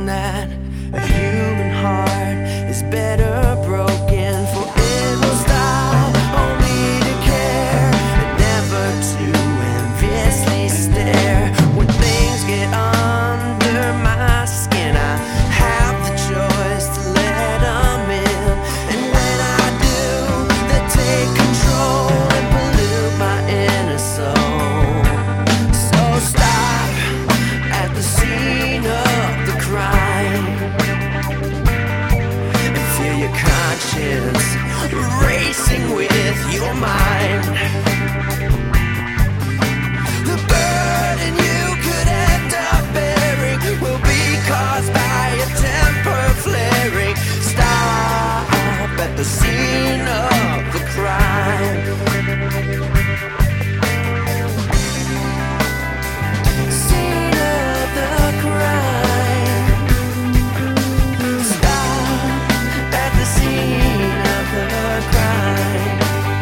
learned that a human heart is better broken, for it will stop only to care and never to enviously stare. When things get under my skin, I have the choice to let them in, and when I do, they take control and pollute my inner soul. So stop at the scene of the crime and feel your conscience racing with your mind. The burden you could end up bearing will be caused by a temper flaring. Stop at the scene of the crime. Scene of the crime. Stop at the scene of the crime.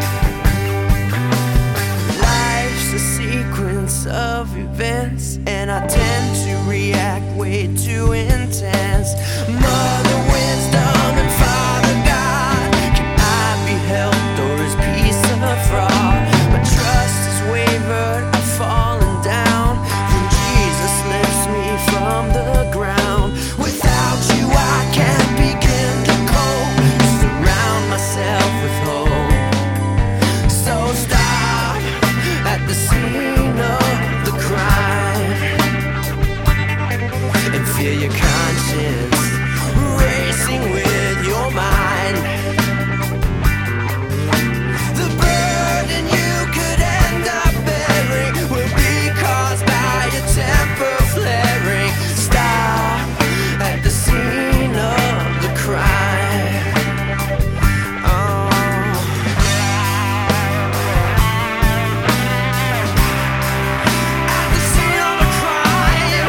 Life's a sequence of events, and I tend to react way too intense. Mother Wisdom and Father God, can I be helped, or is peace a fraud? My trust has wavered, I've fallen down, then Jesus lifts me from the ground. Without you I can't begin to cope, surround myself with hope. So stop at the scene of the crime and feel your conscience racing with your mind. The burden you could end up bearing will be caused by your temper flaring. Stop at the scene of the crime. At the scene of the crime.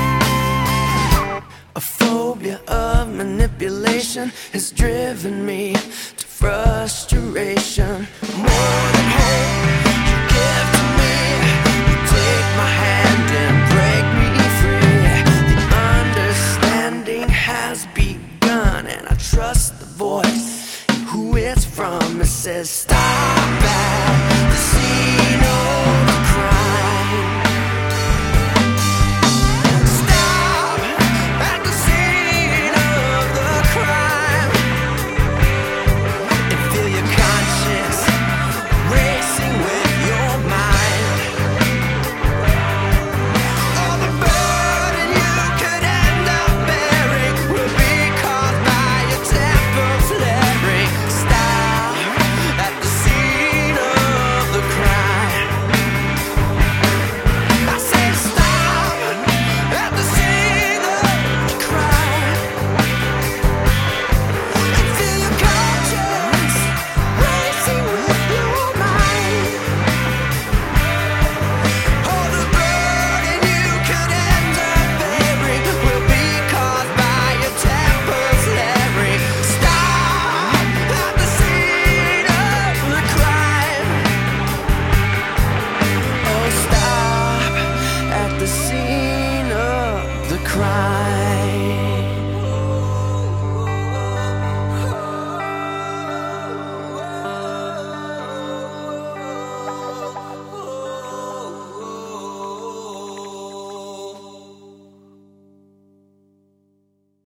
A phobia of manipulation has driven me